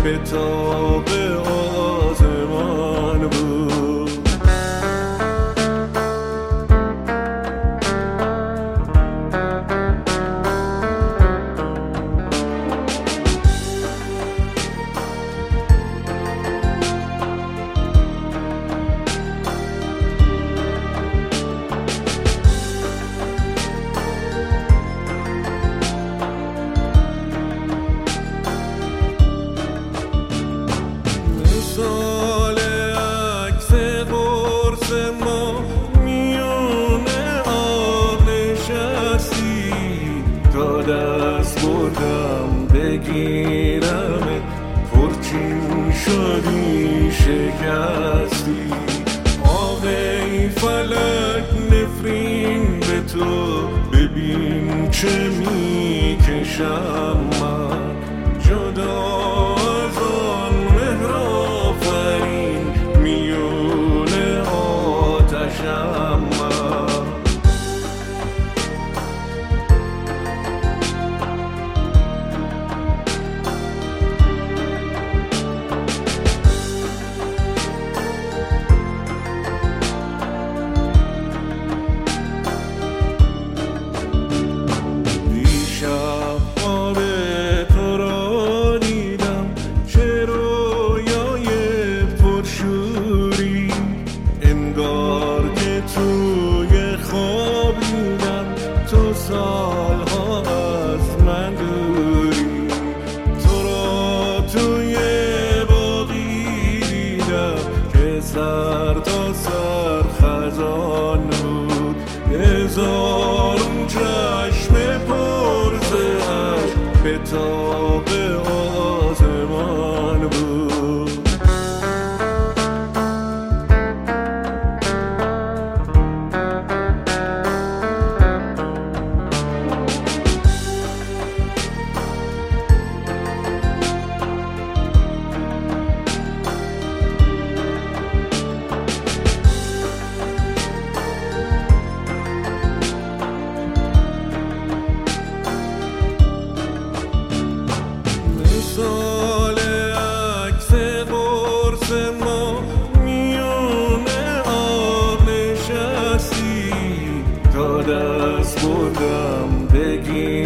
به تاب آسمان بود. مثال عکس قرص ما میونه آب نشستی، تا دست بردم بگیرمت پرچین شدی شکستی. آب ای فلک نفرین به تو، ببین چه میکشم من جدا از آن مهر آفرین، میونه آتشم من. دیشب خواب تو را دیدم، چه رویای پرشوری، انگار که توی خواب دیدم تو سالها از من دوری. تو را توی باغی دیدم که سر تا سر خزان بود، هزارون چشم پرسش به تاب آسمان بود. مثال عکس قرص ما میونه آب نشستی، تا دست بردم بگیر